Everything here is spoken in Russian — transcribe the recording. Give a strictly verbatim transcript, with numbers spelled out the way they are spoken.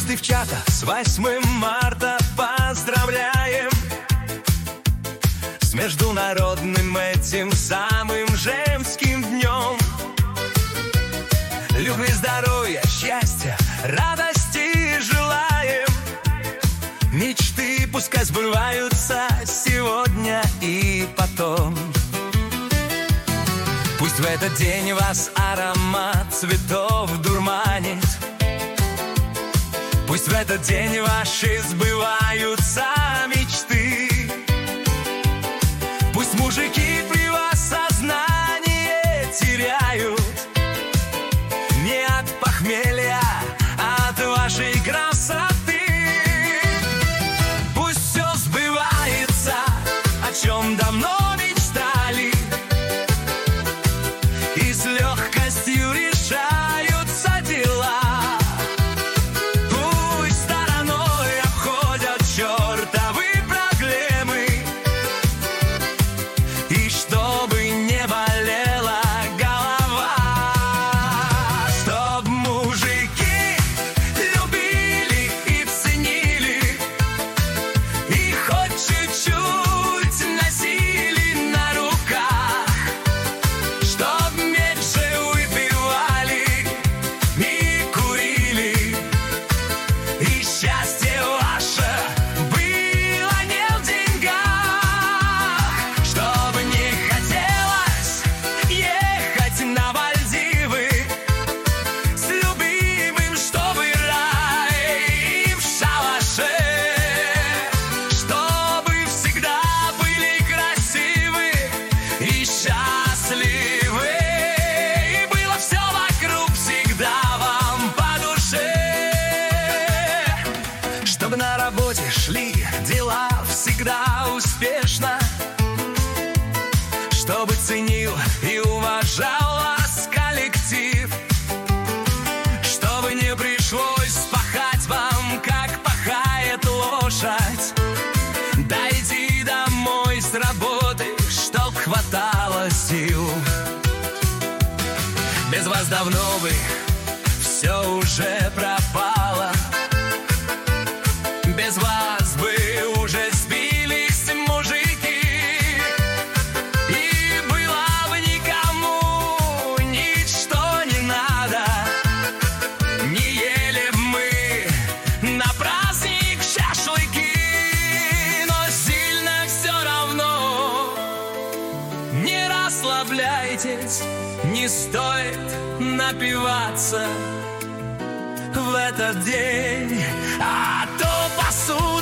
девчата, с восьмым марта поздравляем, с международным этим самым женским днем. Любви, здоровья, счастья, радости желаем. Мечты пускай сбываются сегодня и потом. Пусть в этот день вас аромат цветов дурманит. Пусть в этот день ваши сбываются мечты. Пусть мужики при вас сознание теряют. Не от похмелья, а от вашей красоты. Пусть все сбывается, о чем давно мечтали, и с легкостью решаются дела. Пусть стороной обходят чертовы проблемы, и чтобы не болела голова. Чтоб мужики любили и ценили, и хоть чуть-чуть носили на руках. Чтоб меньше выпивали и курили, и счастье ваше было не в деньгах. Чтобы не хотелось ехать на Мальдивы с любимым, чтобы рай в шалаше. Чтобы всегда были красивы и счастливы, и было все вокруг всегда вам по душе. Чтобы на работе шли дела всегда успешно, чтобы ценил и уважал вас коллектив, чтобы не пришлось пахать вам, как пахает лошадь. Дойди домой с работы, чтоб хватало сил. Без вас давно бы все уже пропало. Без вас бы уже сбились мужики, и было бы никому ничто не надо. Не ели б мы на праздник шашлыки, но сильно все равно. Не расслабляйтесь, не стоит напиваться в этот день, а то посуда